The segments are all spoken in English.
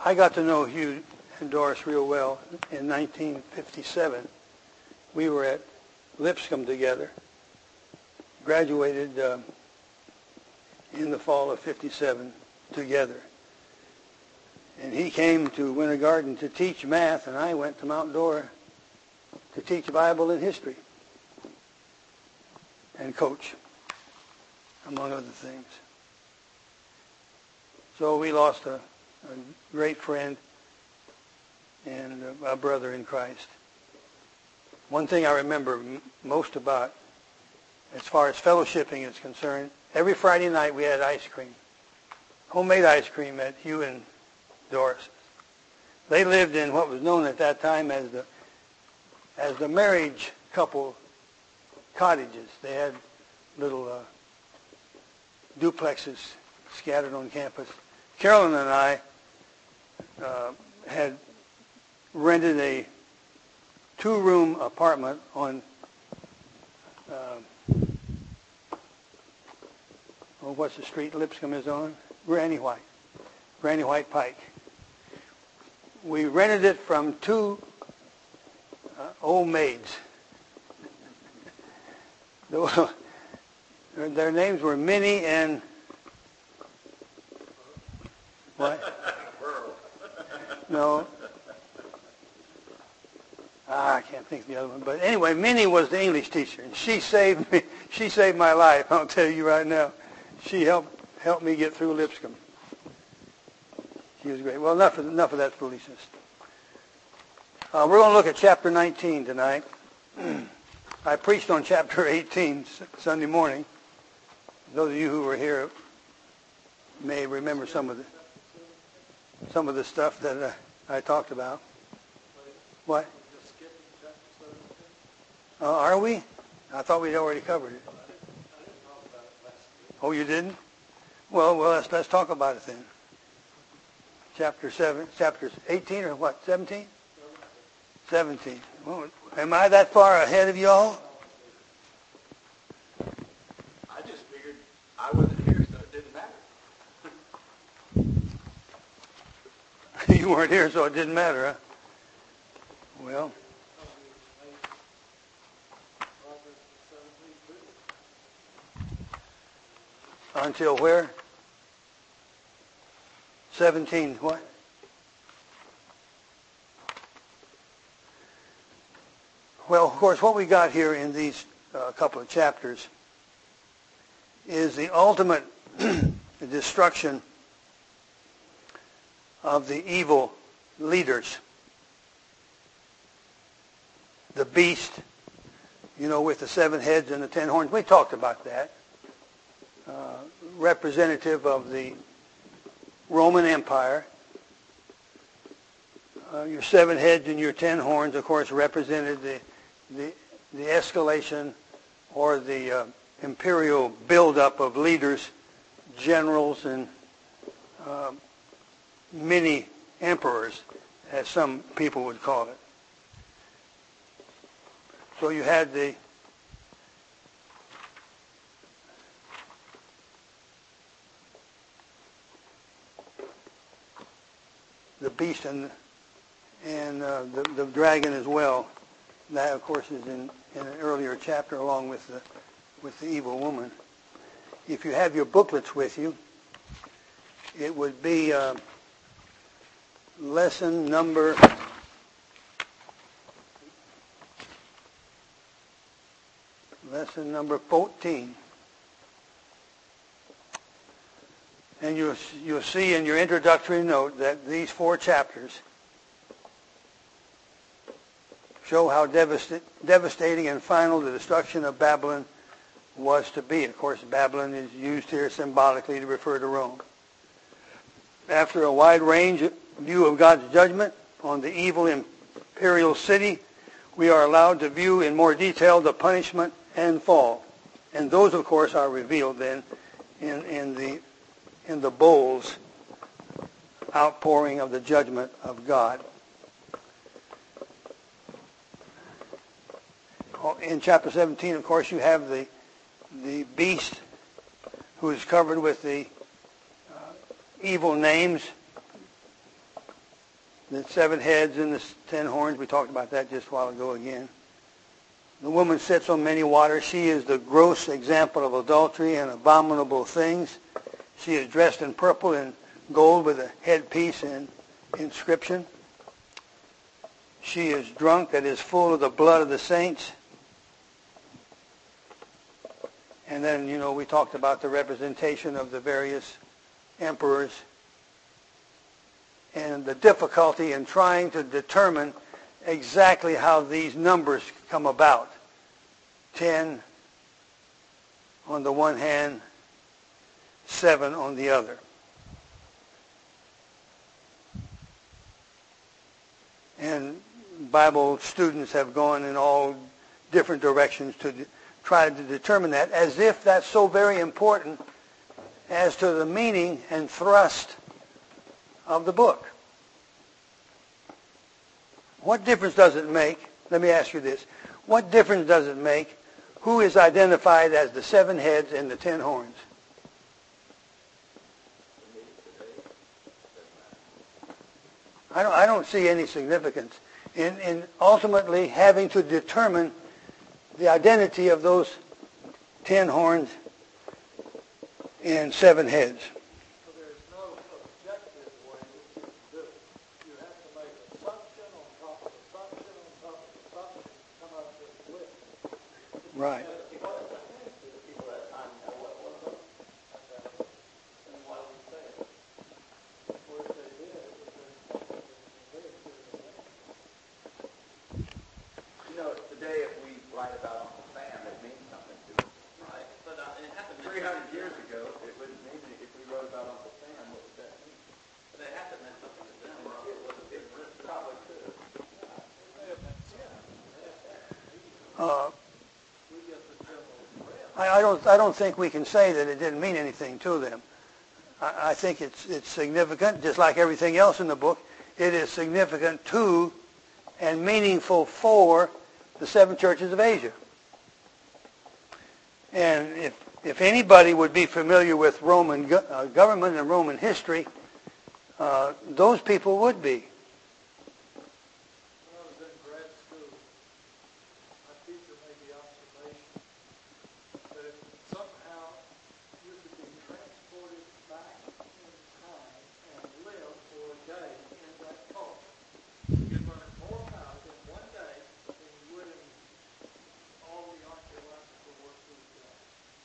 I got to know Hugh and Doris real well in 1957. We were at Lipscomb together, graduated in the fall of 57 together. And he came to Winter Garden to teach math, and I went to Mount Dora to teach Bible and history and coach, among other things. So we lost a great friend and a brother in Christ. One thing I remember most about, as far as fellowshipping is concerned, every Friday night we had ice cream, homemade ice cream at Hugh and Doris. They lived in what was known at that time as the marriage couple cottages. They had little duplexes scattered on campus. Carolyn and I had rented a 2-room apartment on what's the street Lipscomb is on? Granny White Pike. We rented it from 2 old maids. Their names were Minnie and what? No. I can't think of the other one. But anyway, Minnie was the English teacher, and she saved me. She saved my life. I'll tell you right now. She helped me get through Lipscomb. She was great. Well, enough of that foolishness. We're going to look at chapter 19 tonight. I preached on chapter 18 Sunday morning. Those of you who were here may remember some of the stuff that I talked about. What? Are we? I thought we'd already covered it. Oh, you didn't? Well, let's talk about it then. Chapter 18 or what? 17? 17. Well, am I that far ahead of y'all? I just figured I wasn't here, so it didn't matter. You weren't here, so it didn't matter, huh? Well. Until where? 17 what? Well, of course, what we got here in these couple of chapters is the ultimate destruction of the evil leaders. The beast, with the 7 heads and the 10 horns. We talked about that. Representative of the Roman Empire. Your 7 heads and your 10 horns, of course, represented the escalation or the imperial buildup of leaders, generals, and mini emperors, as some people would call it. So you had the beast and the dragon as well. That, of course, is in an earlier chapter, along with the evil woman. If you have your booklets with you, it would be lesson number 14. And you'll see in your introductory note that these 4 chapters show how devastating and final the destruction of Babylon was to be. Of course, Babylon is used here symbolically to refer to Rome. After a wide range view of God's judgment on the evil imperial city, we are allowed to view in more detail the punishment and fall. And those, of course, are revealed then in the bowls outpouring of the judgment of God. In chapter 17, of course, you have the beast who is covered with the evil names the 7 heads and the 10 horns. We talked about that just a while ago again. The woman sits on many waters. She is the gross example of adultery and abominable things. She is dressed in purple and gold with a headpiece and inscription. She is drunk, that is full of the blood of the saints. And then, we talked about the representation of the various emperors and the difficulty in trying to determine exactly how these numbers come about. 10 on the one hand, 7 on the other. And Bible students have gone in all different directions to try to determine that, as if that's so very important as to the meaning and thrust of the book. What difference does it make? Let me ask you this. What difference does it make who is identified as the 7 heads and the 10 horns? I don't see any significance in ultimately having to determine the identity of those 10 horns and 7 heads. So there's no objective way to do it. You have to make assumption on top of assumption on top of assumption to come up with a list. Right. People at that time know what was up. And why we say it. Or if they did, it would have been Today if we write about Uncle Sam, it means something to us. Right. But it happened 300 years ago. It would mean if we wrote about Uncle Sam, what would that mean? But it had to mean something to them, or it was a big risk. Probably could. I don't think we can say that it didn't mean anything to them. I think it's significant, just like everything else in the book. It is significant to and meaningful for the 7 churches of Asia. And if anybody would be familiar with Roman government and Roman history, those people would be. When I was in grad school, my teacher made the observation that if somehow you could be transported back in time and live for a day in that culture, you'd learn more about it in one day than you would in all the archaeological work we've done.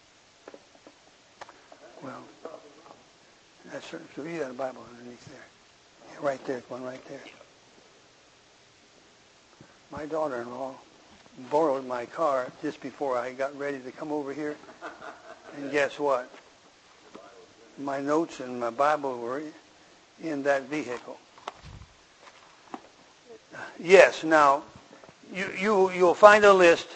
Well, that's certain. So you got a Bible underneath there. Yeah, right there, one right there. My daughter-in-law borrowed my car just before I got ready to come over here. And guess what? My notes and my Bible were in that vehicle. Yes, now, you'll find a list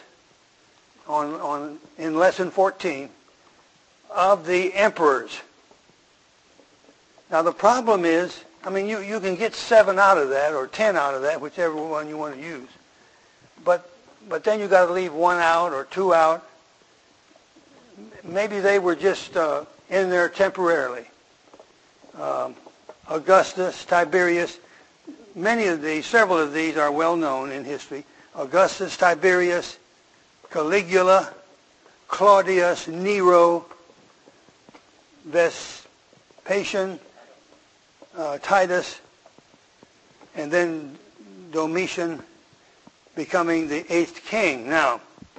in Lesson 14 of the emperors. Now, the problem is, you can get 7 out of that or 10 out of that, whichever one you want to use. But then you got to leave 1 out or 2 out. Maybe they were just in there temporarily. Augustus, Tiberius, several of these are well known in history. Augustus, Tiberius, Caligula, Claudius, Nero, Vespasian, Titus, and then Domitian becoming the 8th king. Now,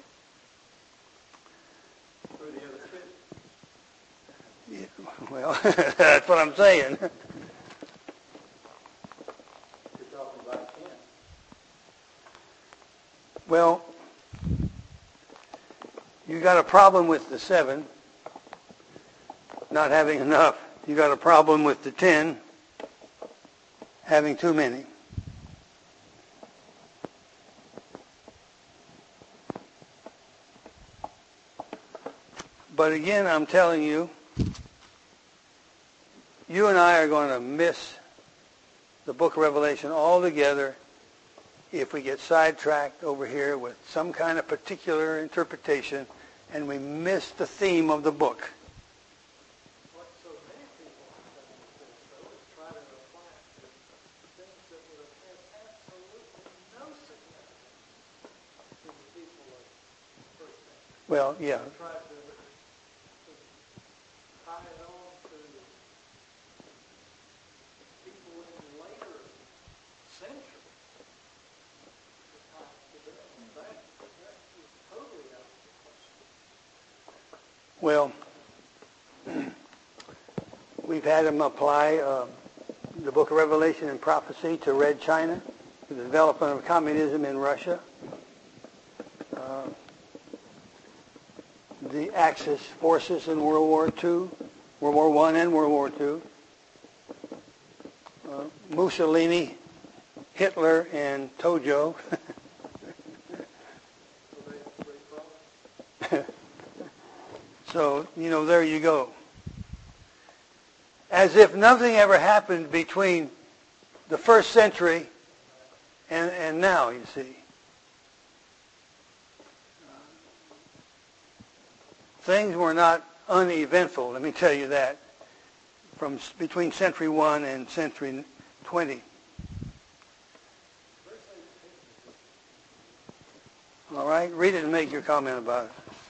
well, that's what I'm saying. You're talking about 10. Well, you got a problem with the 7 not having enough. You got a problem with the 10 having too many. But again, I'm telling you, you and I are going to miss the book of Revelation altogether if we get sidetracked over here with some kind of particular interpretation and we miss the theme of the book. What so many people have done with this, though, is try to apply it to things that would have Well, yeah. Tried to tie it on to people in later centuries. That is totally out of Well, we've had them apply the book of Revelation and prophecy to Red China, to the development of communism in Russia, the Axis forces in World War II, World War I and World War II, Mussolini, Hitler, and Tojo. So, there you go. As if nothing ever happened between the first century and now, you see. Things were not uneventful, let me tell you that, from between century 1 and century 20. All right, read it and make your comment about it.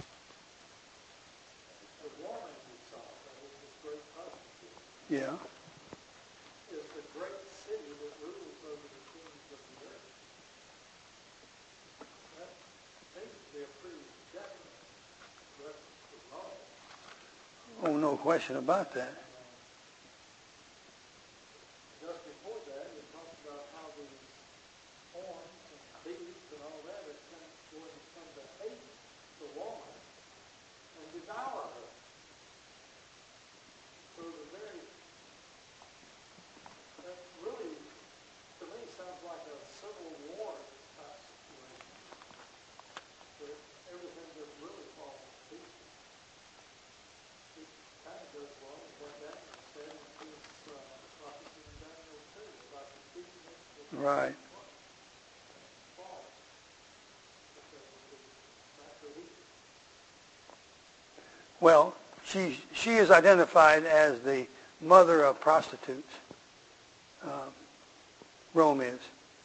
Yeah. Is the great city that rules over the kings of the earth. That seems to be a pretty definite reference to Rome. Oh, no question about that. Just before that, it talks about how these horns and beasts and all that are going to come to hate the woman and devour her. So that really, to me, sounds like a civil war type situation. Where everything just really falls to pieces. It kind of goes along with what Daniel said in his prophecy in Daniel 2 about the pieces that Right. fall. But they will be back to eat. Well, she is identified as the mother of prostitutes. Rome is.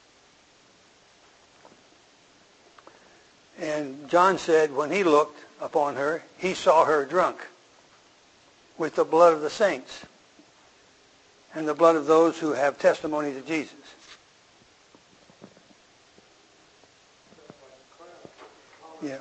And John said when he looked upon her, he saw her drunk with the blood of the saints and the blood of those who have testimony to Jesus. Yeah.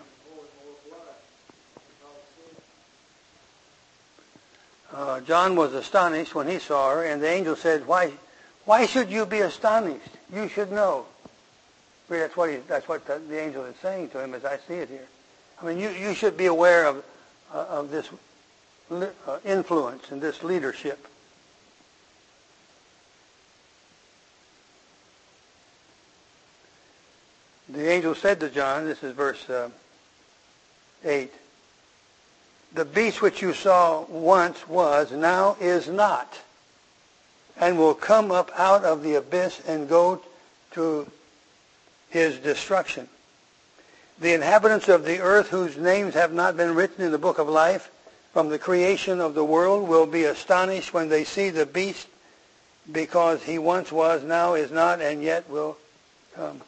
John was astonished when he saw her, and the angel said, Why should you be astonished? You should know. Really, that's what the angel is saying to him as I see it here. I mean, you should be aware of this influence and this leadership. The angel said to John, this is verse 8, the beast which you saw once was, now is not, and will come up out of the abyss and go to his destruction. The inhabitants of the earth whose names have not been written in the book of life from the creation of the world will be astonished when they see the beast, because he once was, now is not, and yet will come.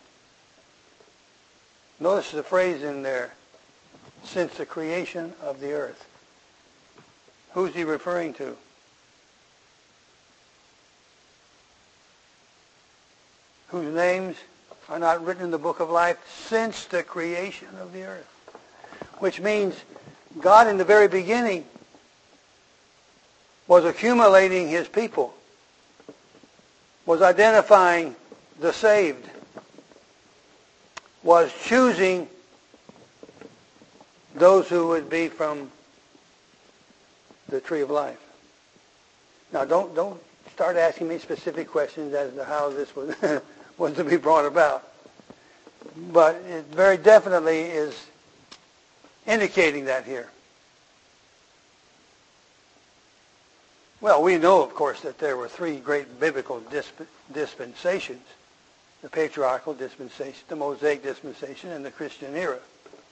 Notice the phrase in there, since the creation of the earth. Who's he referring to? Whose names are not written in the book of life since the creation of the earth. Which means God in the very beginning was accumulating his people, was identifying the saved, was choosing those who would be from the tree of life. Now, don't start asking me specific questions as to how this was to be brought about. But it very definitely is indicating that here. Well, we know, of course, that there were three great biblical dispensations: the patriarchal dispensation, the Mosaic dispensation, and the Christian era.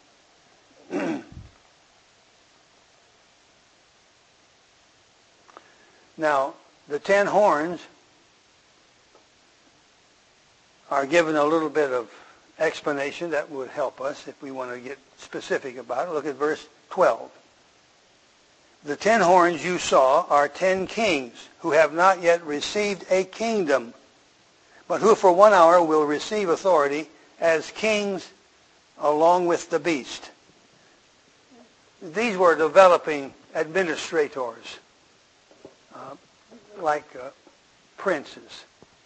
Now, the 10 horns are given a little bit of explanation that would help us if we want to get specific about it. Look at verse 12. The 10 horns you saw are 10 kings who have not yet received a kingdom, but who for 1 hour will receive authority as kings along with the beast. These were developing administrators, like princes,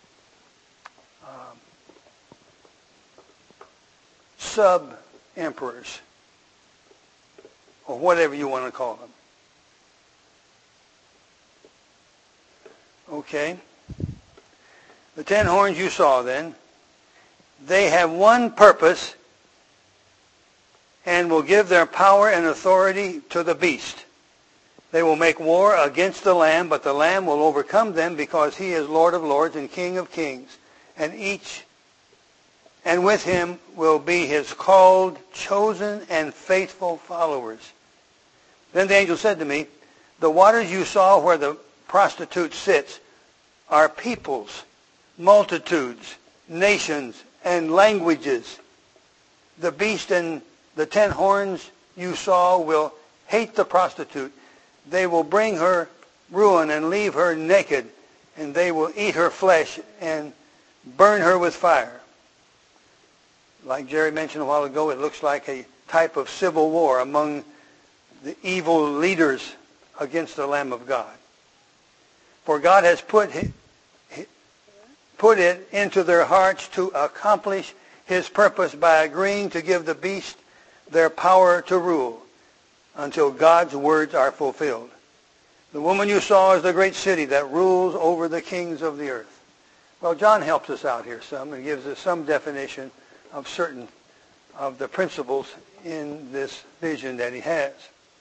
sub-emperors, or whatever you want to call them. Okay. The 10 horns you saw then, they have one purpose and will give their power and authority to the beast. They will make war against the Lamb, but the Lamb will overcome them because he is Lord of lords and King of kings. And with him will be his called, chosen, and faithful followers. Then the angel said to me, the waters you saw where the prostitute sits are peoples, multitudes, nations, and languages. The beast and the 10 horns you saw will hate the prostitute. They will bring her ruin and leave her naked, and they will eat her flesh and burn her with fire. Like Jerry mentioned a while ago, it looks like a type of civil war among the evil leaders against the Lamb of God. For God has put it into their hearts to accomplish his purpose by agreeing to give the beast their power to rule until God's words are fulfilled. The woman you saw is the great city that rules over the kings of the earth. Well, John helps us out here some and gives us some definition of certain of the principles in this vision that he has.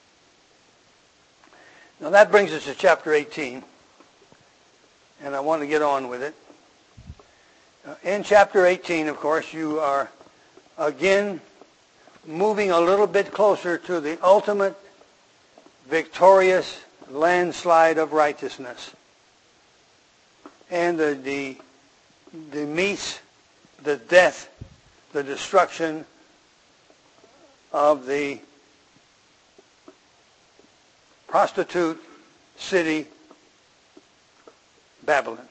Now that brings us to chapter 18, and I want to get on with it. In chapter 18, of course, you are again moving a little bit closer to the ultimate victorious landslide of righteousness. And the demise, the death, the destruction of the prostitute city, Babylon.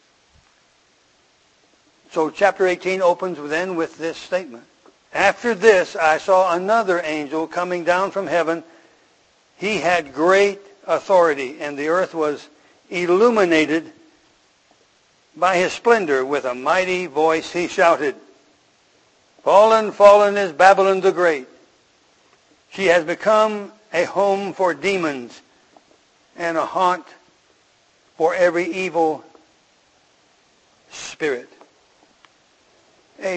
So chapter 18 opens then with this statement. After this, I saw another angel coming down from heaven. He had great authority, and the earth was illuminated by his splendor. With a mighty voice he shouted, Fallen, fallen is Babylon the Great. She has become a home for demons and a haunt for every evil spirit. A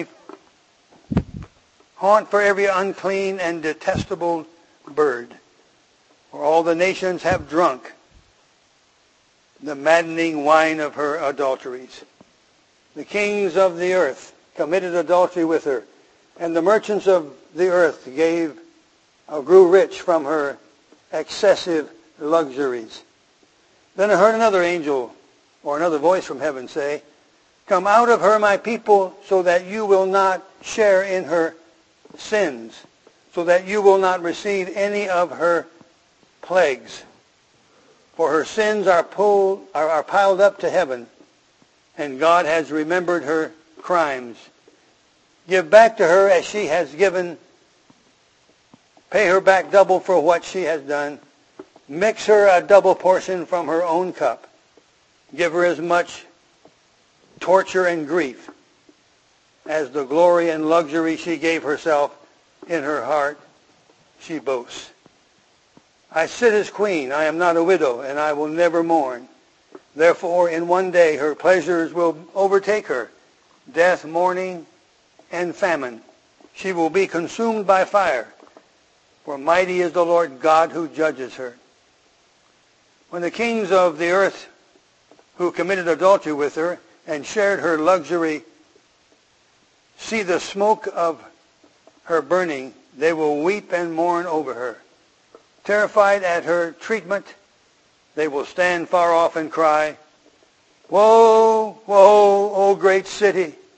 haunt for every unclean and detestable bird. For all the nations have drunk the maddening wine of her adulteries. The kings of the earth committed adultery with her, and the merchants of the earth grew rich from her excessive luxuries. Then I heard another angel, or another voice from heaven say, Come out of her, my people, so that you will not share in her sins, so that you will not receive any of her plagues. For her sins are piled up to heaven, and God has remembered her crimes. Give back to her as she has given. Pay her back double for what she has done. Mix her a double portion from her own cup. Give her as much torture and grief as the glory and luxury she gave herself. In her heart she boasts. I sit as queen, I am not a widow, and I will never mourn. Therefore, in one day her pleasures will overtake her, death, mourning, and famine. She will be consumed by fire, for mighty is the Lord God who judges her. When the kings of the earth who committed adultery with her and shared her luxury see the smoke of her burning, they will weep and mourn over her. Terrified at her treatment, they will stand far off and cry, Woe, woe, O great city,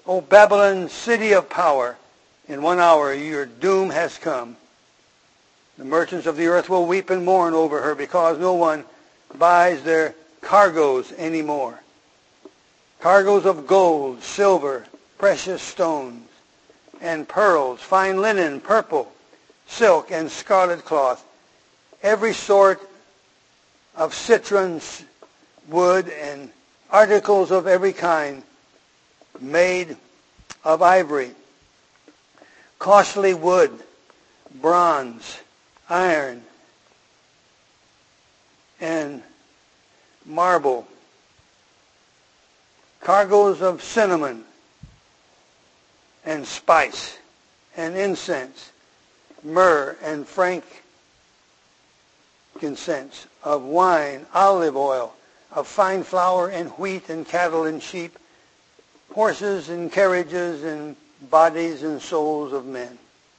O Babylon, city of power, in 1 hour your doom has come. The merchants of the earth will weep and mourn over her because no one buys their cargoes anymore. Cargoes of gold, silver, precious stones, and pearls, fine linen, purple, silk, and scarlet cloth, every sort of citron wood, and articles of every kind made of ivory, costly wood, bronze, iron, and marble, cargoes of cinnamon and spice and incense, myrrh and frankincense, of wine, olive oil, of fine flour and wheat and cattle and sheep, horses and carriages and bodies and souls of men.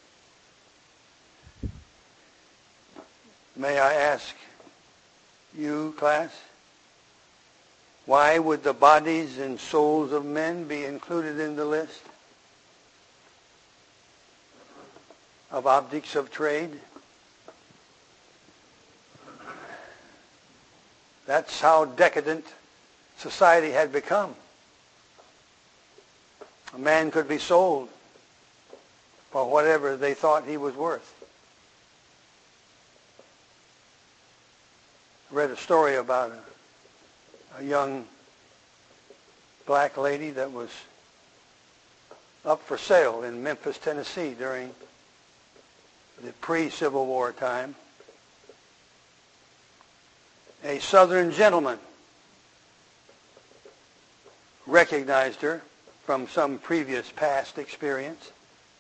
May I ask you, class, why would the bodies and souls of men be included in the list of objects of trade? That's how decadent society had become. A man could be sold for whatever they thought he was worth. I read a story about a young black lady that was up for sale in Memphis, Tennessee during the pre-Civil War time. A Southern gentleman recognized her from some previous past experience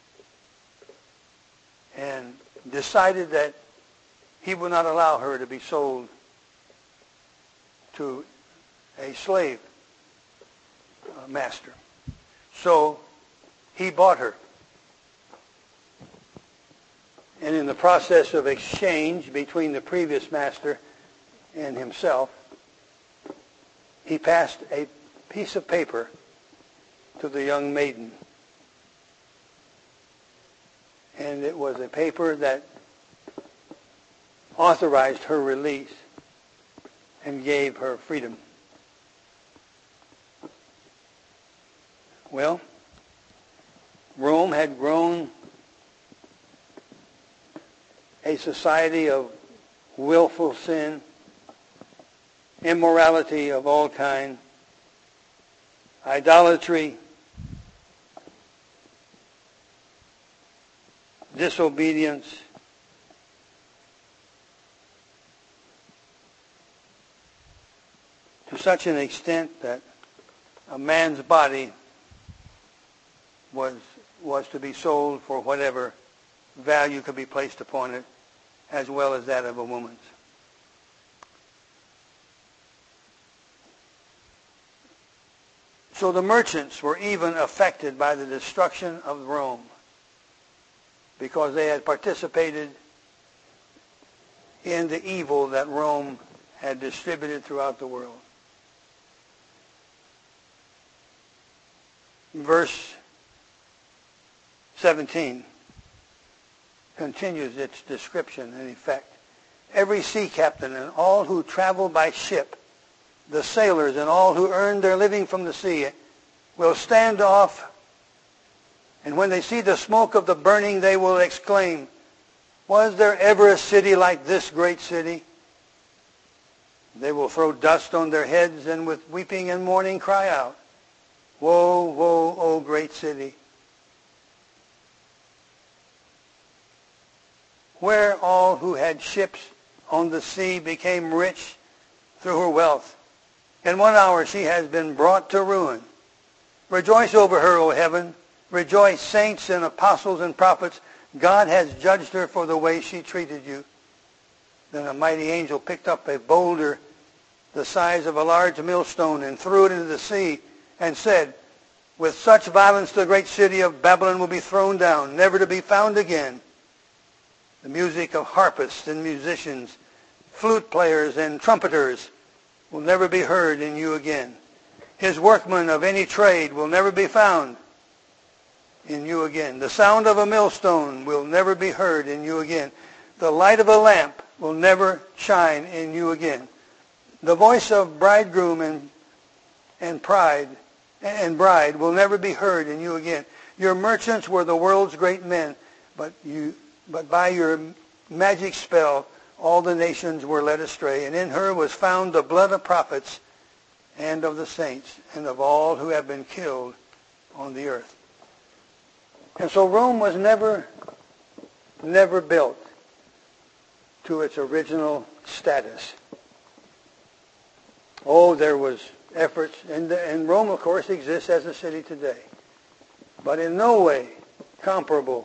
and decided that he would not allow her to be sold to a slave master. So he bought her. And in the process of exchange between the previous master and himself, he passed a piece of paper to the young maiden. And it was a paper that authorized her release and gave her freedom. Well, Rome had grown a society of willful sin, immorality of all kind, idolatry, disobedience, to such an extent that a man's body was to be sold for whatever value could be placed upon it, as well as that of a woman's. So the merchants were even affected by the destruction of Rome because they had participated in the evil that Rome had distributed throughout the world. Verse 17 continues its description and effect. Every sea captain and all who travel by ship, the sailors and all who earn their living from the sea, will stand off, and when they see the smoke of the burning, they will exclaim, "Was there ever a city like this great city?" They will throw dust on their heads and with weeping and mourning cry out, "Woe, woe, O great city, where all who had ships on the sea became rich through her wealth. In 1 hour she has been brought to ruin. Rejoice over her, O heaven. Rejoice, saints and apostles and prophets. God has judged her for the way she treated you." Then a mighty angel picked up a boulder the size of a large millstone and threw it into the sea and said, "With such violence the great city of Babylon will be thrown down, never to be found again. The music of harpists and musicians, flute players and trumpeters will never be heard in you again. His workmen of any trade will never be found. in you again. The sound of a millstone will never be heard in you again. The light of a lamp will never shine in you again. The voice of bridegroom and bride will never be heard in you again. Your merchants were the world's great men, but by your magic spell all the nations were led astray, and in her was found the blood of prophets and of the saints and of all who have been killed on the earth. And so Rome was never built to its original status. Oh, there was efforts, and Rome, of course, exists as a city today, but in no way comparable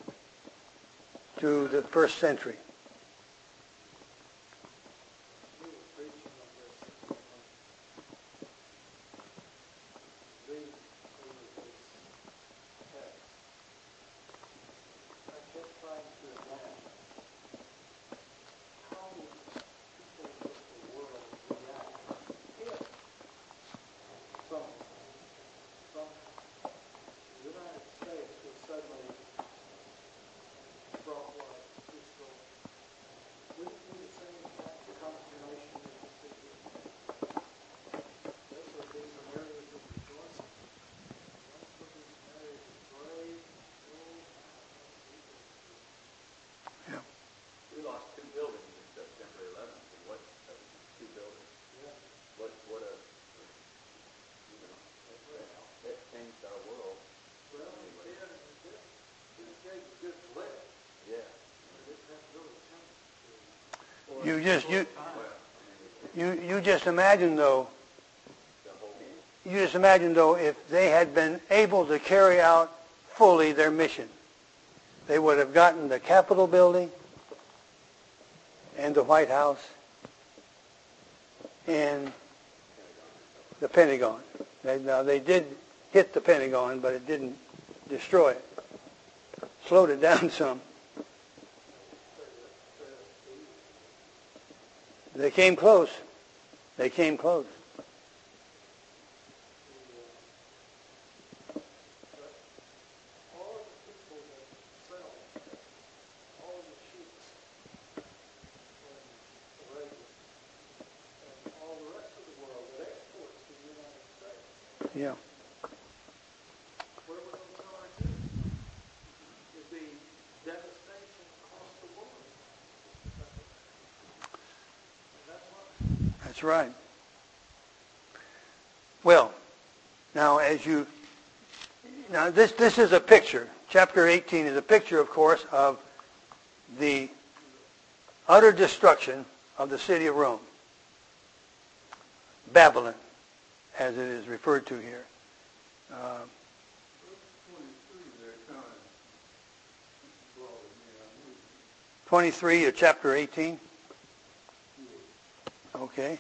to the first century. We lost 2 buildings in September 11th. And what, 2 buildings? Yeah. What a, that changed our world. Well, anyway. It gave a good flip. Yeah. It really changed. You just imagine though. You just imagine though if they had been able to carry out fully their mission, they would have gotten the Capitol building and the White House and the Pentagon. Now they did hit the Pentagon, but it didn't destroy it. Slowed it down some. They came close. They came close. Yeah. Where we're going to turn to is the devastation across the world. And That's right. Well, now this is a picture. Chapter 18 is a picture, of course, of the utter destruction of the city of Rome. Babylon, as it is referred to here. 23 of chapter 18? Okay.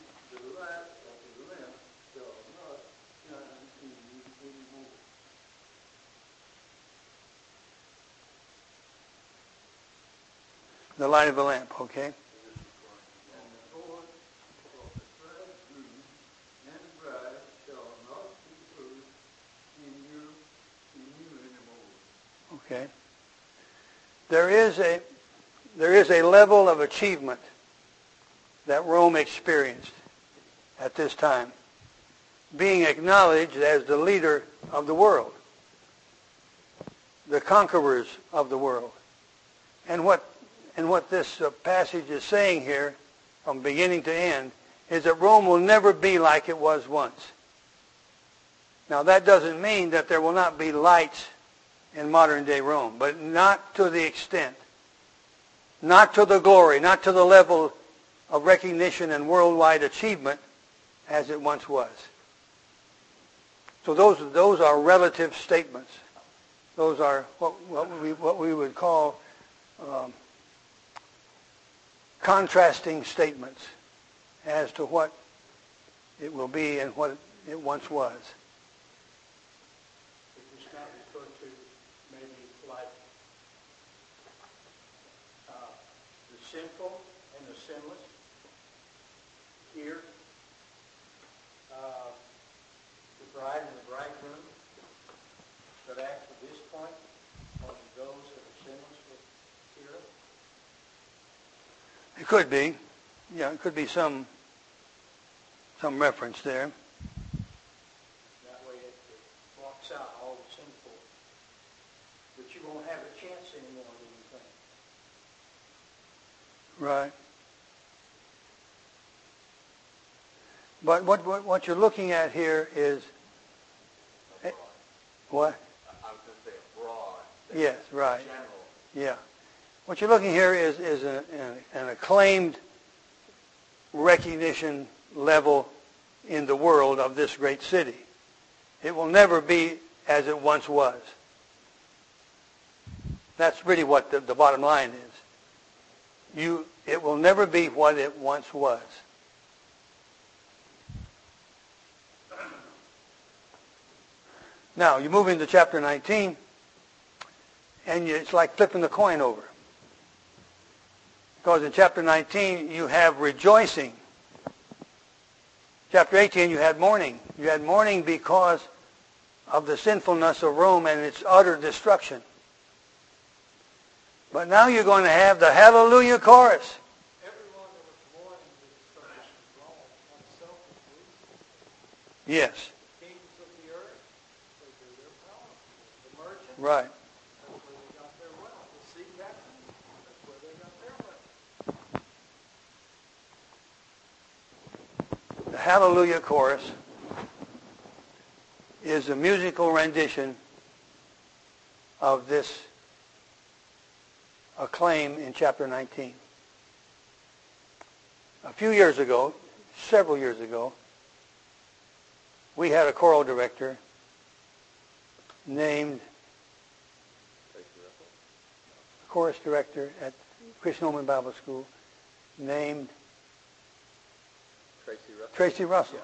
The light of a lamp, okay. Okay. There is a level of achievement that Rome experienced at this time, being acknowledged as the leader of the world, the conquerors of the world. And what this passage is saying here, from beginning to end, is that Rome will never be like it was once. Now that doesn't mean that there will not be lights in modern day Rome, but not to the extent, not to the glory, not to the level of recognition and worldwide achievement as it once was. So those are relative statements. Those are what we would call contrasting statements as to what it will be and what it once was. It was not referred to maybe like the sinful and the sinless. Here, the bride and the bridegroom, But after this point, only those that are sinless will hear it? It could be. Yeah, it could be some reference there. That way it blocks out all the sinful. But you won't have a chance anymore at anything. Right. But what you're looking at here is what? I was going to say broad. Yes, right. General. Yeah. What you're looking here is an acclaimed recognition level in the world of this great city. It will never be as it once was. That's really what the bottom line is. It will never be what it once was. Now, you move into chapter 19, and it's like flipping the coin over. Because in chapter 19, you have rejoicing. Chapter 18, you had mourning. You had mourning because of the sinfulness of Rome and its utter destruction. But now you're going to have the Hallelujah chorus. Everyone that was born in the destruction of Rome, oneself was weak. Yes. Kings of the earth, they drew their power. The merchants, Right. that's where they got their wealth. The sea captains, that's where they got their wealth. The Hallelujah chorus is a musical rendition of this acclaim in chapter 19. A few years ago, several years ago, we had a choral director named, chorus director at Christian Holman Bible School named Tracy Russell.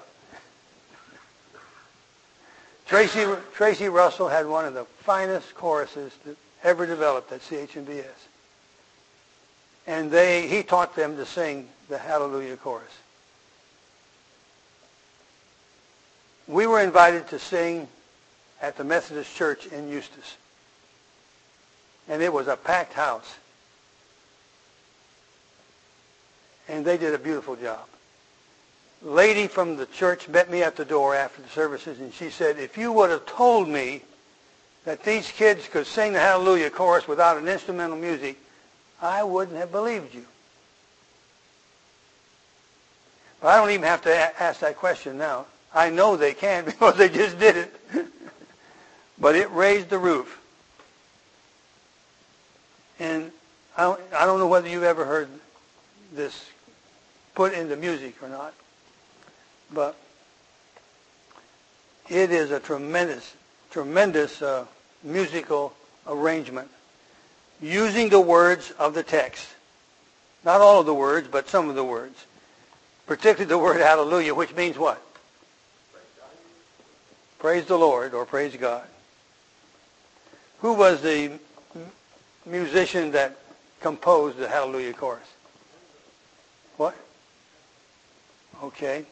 Tracy Russell had one of the finest choruses that ever developed at CH&BS. And he taught them to sing the Hallelujah chorus. We were invited to sing at the Methodist Church in Eustis. And it was a packed house. And they did a beautiful job. A lady from the church met me at the door after the services, and she said, if you would have told me that these kids could sing the Hallelujah chorus without an instrumental music, I wouldn't have believed you. But I don't even have to ask that question now. I know they can because they just did it. But it raised the roof. And I don't know whether you've ever heard this put into music or not, but it is a tremendous musical arrangement using the words of the text. Not all of the words, but some of the words. Particularly the word hallelujah, which means what? Praise the Lord, or praise God. Who was the musician that composed the Hallelujah chorus? What? Okay.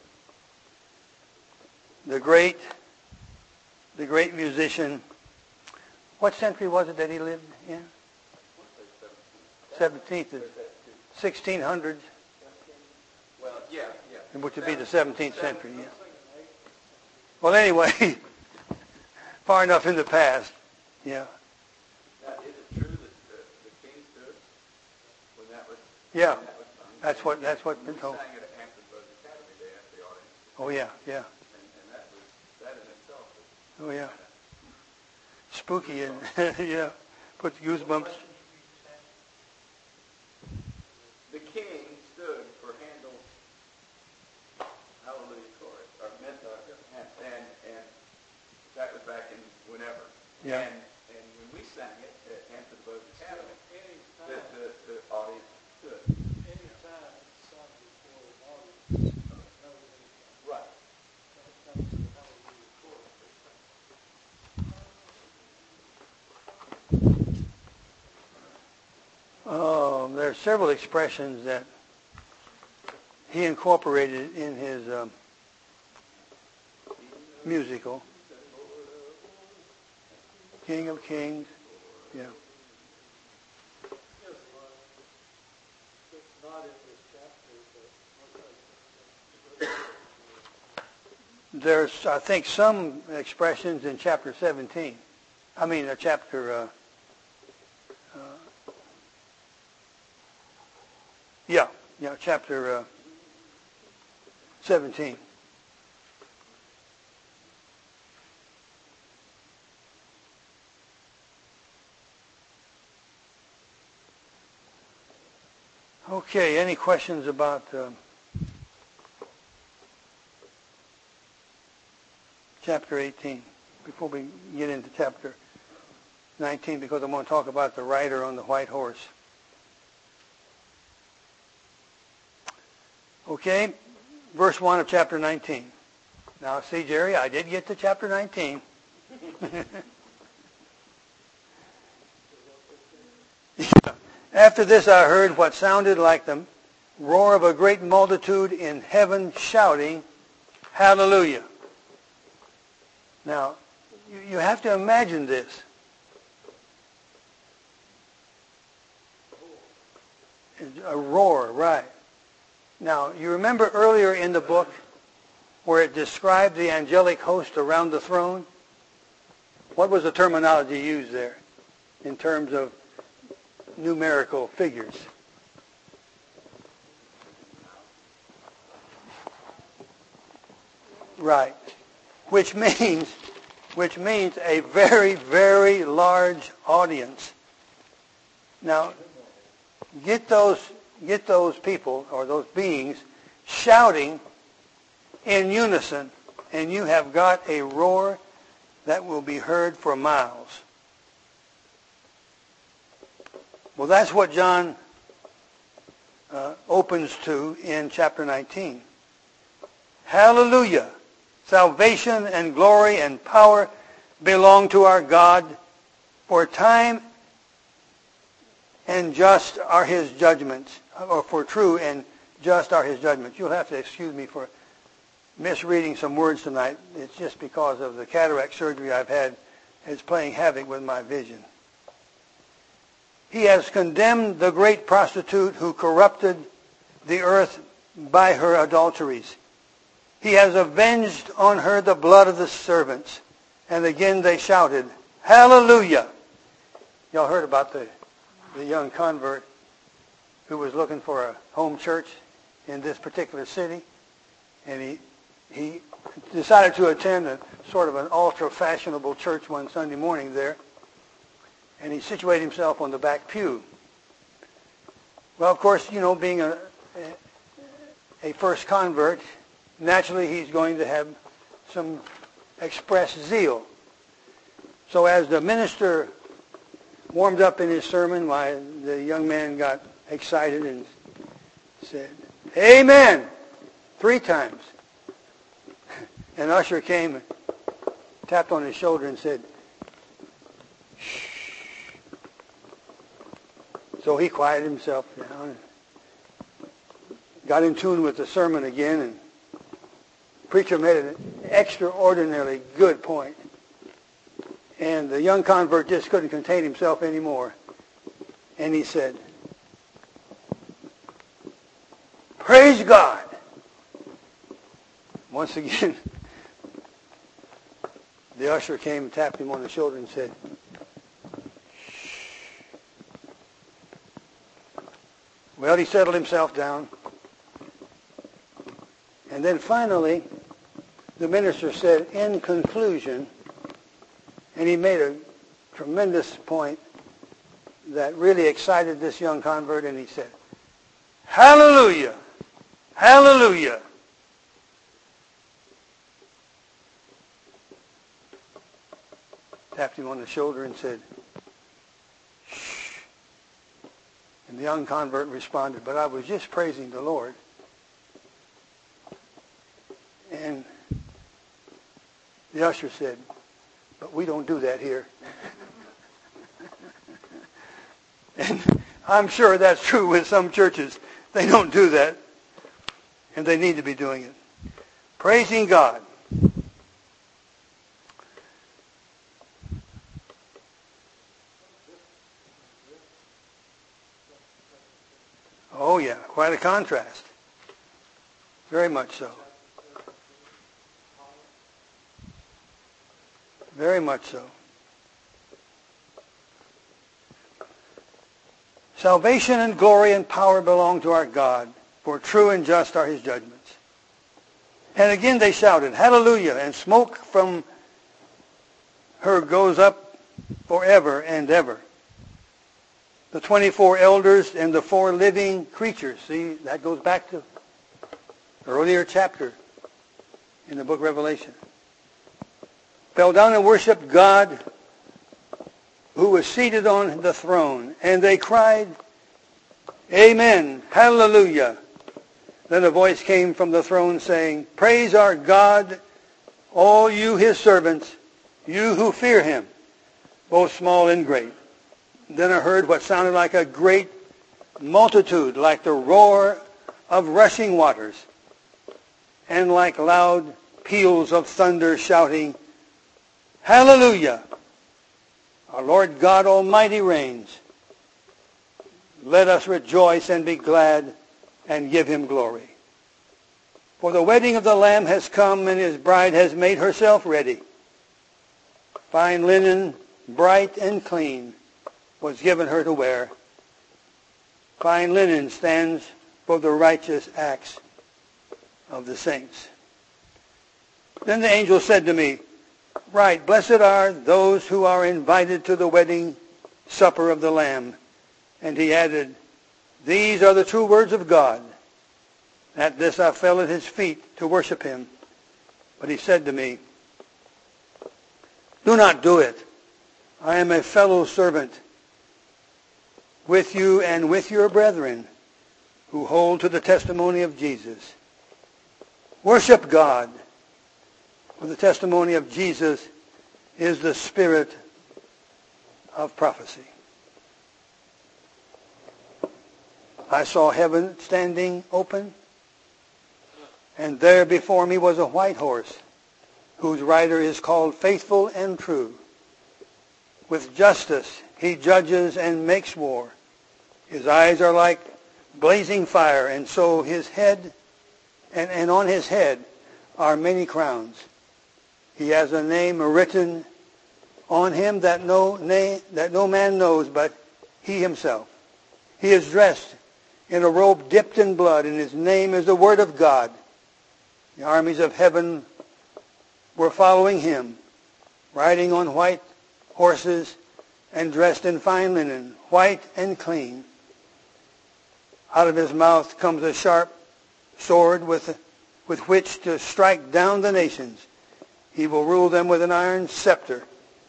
The great musician. What century was it that he lived in? 17th, 1600s. Well, yeah. Which would be the 17th century, yeah. Well, anyway, far enough in the past, yeah. Now, is it true that the king stood when that was? Yeah, when that was sung? that's what's been We told. sang it at Hampton Roads Academy. They asked the audience, Oh yeah, yeah, and that in itself was oh yeah. Spooky and yeah, put the goosebumps. The king stood for Handel's Hallelujah chorus, or and that was back in whenever. Yeah. And when we sang it at Hampton Roads Academy, the audience stood. Any time it's sung before an audience, knows anything. Right. When it comes to the Hallelujah chorus, they sing. There are several expressions that he incorporated in his musical. King of Kings. Yeah. There's a lot that's not in this chapter, but There's, I think, some expressions in chapter 17. I mean, chapter... chapter 17. Okay, any questions about chapter 18 before we get into chapter 19, because I'm going to talk about the rider on the white horse. Okay, verse 1 of chapter 19. Now, see, Jerry, I did get to chapter 19. After this I heard what sounded like the roar of a great multitude in heaven shouting, Hallelujah. Now, you have to imagine this. A roar, right. Now, you remember earlier in the book where it described the angelic host around the throne? What was the terminology used there in terms of numerical figures? Right. Which means a very, very large audience. Now, get those people or those beings shouting in unison, and you have got a roar that will be heard for miles. Well, that's what John opens to in chapter 19. Hallelujah! Salvation and glory and power belong to our God, for time and just are his judgments, or for true and just are his judgments. You'll have to excuse me for misreading some words tonight. It's just because of the cataract surgery I've had. It's playing havoc with my vision. He has condemned the great prostitute who corrupted the earth by her adulteries. He has avenged on her the blood of the servants. And again they shouted, Hallelujah! Y'all heard about the young convert who was looking for a home church in this particular city. And he decided to attend a sort of an ultra-fashionable church one Sunday morning there. And he situated himself on the back pew. Well, of course, you know, being a first convert, naturally he's going to have some expressed zeal. So as the minister warmed up in his sermon, why the young man got excited and said, Amen, 3 times. An usher came and tapped on his shoulder and said, Shh. So he quieted himself down and got in tune with the sermon again, and the preacher made an extraordinarily good point. And the young convert just couldn't contain himself anymore. And he said, Praise God. Once again, the usher came and tapped him on the shoulder and said, Shh. Well, he settled himself down. And then finally, the minister said, in conclusion, and he made a tremendous point that really excited this young convert, and he said, Hallelujah! Hallelujah! Tapped him on the shoulder and said, Shh. And the young convert responded, but I was just praising the Lord. And the usher said, but we don't do that here. And I'm sure that's true with some churches. They don't do that. And they need to be doing it. Praising God. Oh yeah, quite a contrast. Very much so. Very much so. Salvation and glory and power belong to our God, for true and just are his judgments. And again they shouted, Hallelujah, and smoke from her goes up forever and ever. The 24 elders and the 4 living creatures, see, that goes back to earlier chapter in the book of Revelation, fell down and worshiped God who was seated on the throne. And they cried, Amen, Hallelujah. Then a voice came from the throne saying, Praise our God, all you his servants, you who fear him, both small and great. Then I heard what sounded like a great multitude, like the roar of rushing waters, and like loud peals of thunder shouting, Hallelujah! Our Lord God Almighty reigns. Let us rejoice and be glad and give him glory. For the wedding of the Lamb has come, and his bride has made herself ready. Fine linen, bright and clean, was given her to wear. Fine linen stands for the righteous acts of the saints. Then the angel said to me, Right, blessed are those who are invited to the wedding supper of the Lamb. And he added, These are the true words of God. At this I fell at his feet to worship him. But he said to me, Do not do it. I am a fellow servant with you and with your brethren who hold to the testimony of Jesus. Worship God, for the testimony of Jesus is the spirit of prophecy. I saw heaven standing open, and there before me was a white horse, whose rider is called Faithful and True. With justice he judges and makes war. His eyes are like blazing fire, and so his head, and on his head are many crowns. He has a name written on him that no man knows but he himself. He is dressed in a robe dipped in blood, and his name is the Word of God. The armies of heaven were following him, riding on white horses and dressed in fine linen, white and clean. Out of his mouth comes a sharp sword with which to strike down the nations. He will rule them with an iron scepter.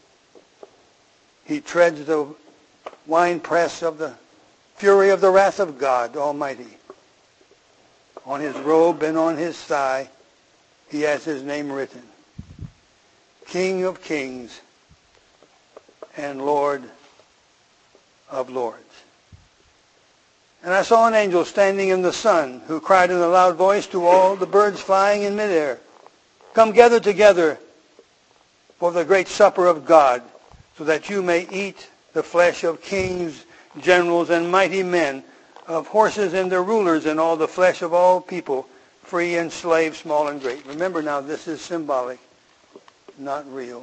He treads the winepress of the fury of the wrath of God Almighty. On his robe and on his thigh he has his name written, King of Kings and Lord of Lords. And I saw an angel standing in the sun, who cried in a loud voice to all the birds flying in midair, Come gather together for the great supper of God, so that you may eat the flesh of kings, generals, and mighty men, of horses and their rulers, and all the flesh of all people, free and slave, small and great. Remember now, this is symbolic, not real.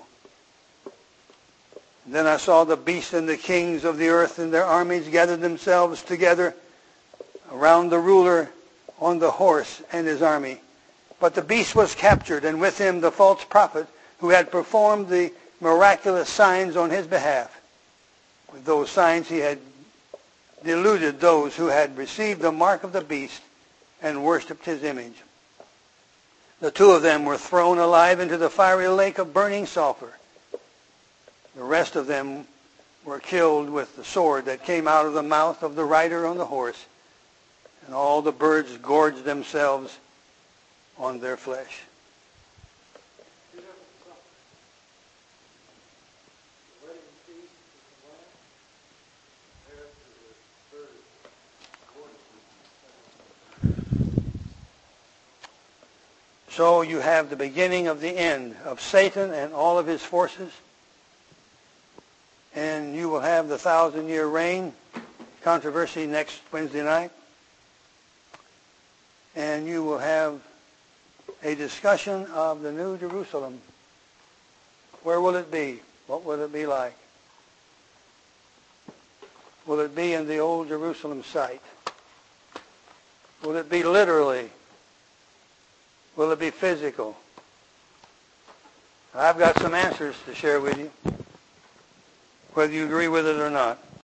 And then I saw the beast and the kings of the earth and their armies gather themselves together around the ruler on the horse and his army. But the beast was captured, and with him the false prophet who had performed the miraculous signs on his behalf. With those signs he had deluded those who had received the mark of the beast and worshipped his image. The 2 of them were thrown alive into the fiery lake of burning sulfur. The rest of them were killed with the sword that came out of the mouth of the rider on the horse, and all the birds gorged themselves on their flesh. So you have the beginning of the end of Satan and all of his forces. And you will have the 1,000-year reign controversy next Wednesday night. and you will have a discussion of the New Jerusalem. Where will it be? What will it be like? Will it be in the Old Jerusalem site? Will it be literally? Will it be physical? I've got some answers to share with you, whether you agree with it or not.